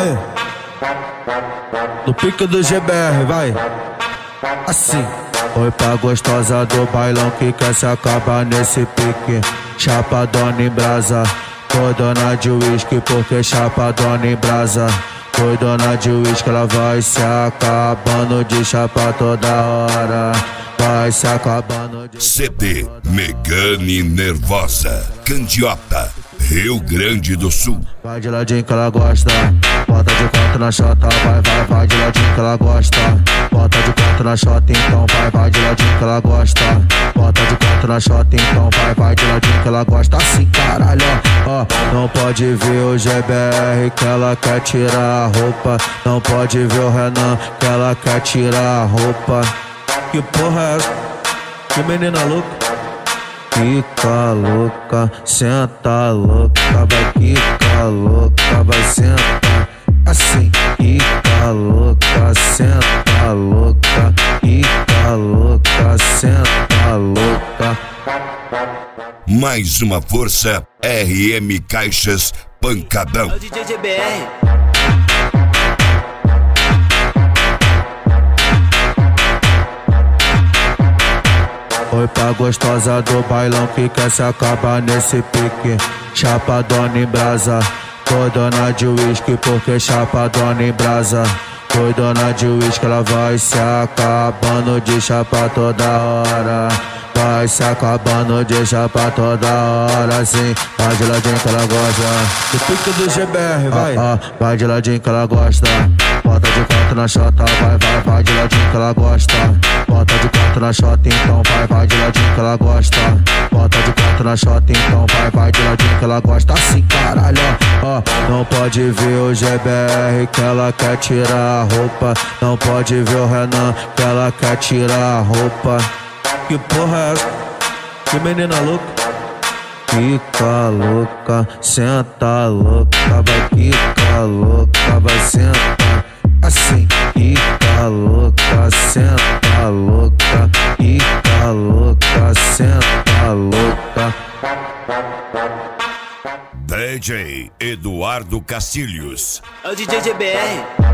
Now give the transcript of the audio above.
Aí, no pique do GBR, vai. Assim. Oi pra gostosa do bailão que quer se acabar nesse pique. Chapadona em brasa, foi dona de uísque porque chapadona em brasa. Foi dona de uísque, ela vai se acabando de chapa toda hora. Vai se acabando de CD Megane Nervosa, Candiota, Rio Grande do Sul. Vai de ladinho que ela gosta, bota de quatro na chota, vai de ladinho que ela gosta. Bota de quatro na chota, então vai de ladinho que ela gosta. Bota de quatro na chota, então vai de ladinho que ela gosta. Assim, caralho, ó, não pode ver o GBR que ela quer tirar a roupa. Não pode ver o Renan que ela quer tirar a roupa. Que porra é essa? Que menina louca. Fica louca, senta louca, vai ficar louca, vai sentar assim. Fica louca, senta louca, fica louca, senta louca. Mais uma força, RM Caixas Pancadão. É o DJ GBR. Oi pra gostosa do bailão que quer se acabar nesse pique. Chapadona em brasa, foi dona de uísque porque chapadona em brasa. Foi dona de uísque, ela vai se acabando de chapa toda hora. Vai se acabando de chapa toda hora, sim. Vai de ladinho que ela gosta. Do pique do GBR, vai. Vai de ladinho que ela gosta. Bota de quatro na chota, vai de ladinho que ela gosta. Bota de quatro na chota, então vai de ladinho que ela gosta. Bota de quatro na chota, então vai de ladinho que ela gosta. Assim, caralho, ó, não pode ver o GBR que ela quer tirar a roupa. Não pode ver o Renan que ela quer tirar a roupa. Que porra é essa? Que menina louca. Fica louca, senta louca, vai ficar louca, vai sentar assim. Fica louca, senta louca, fica louca, senta louca. DJ Eduardo Castilhos. É o DJ GBR.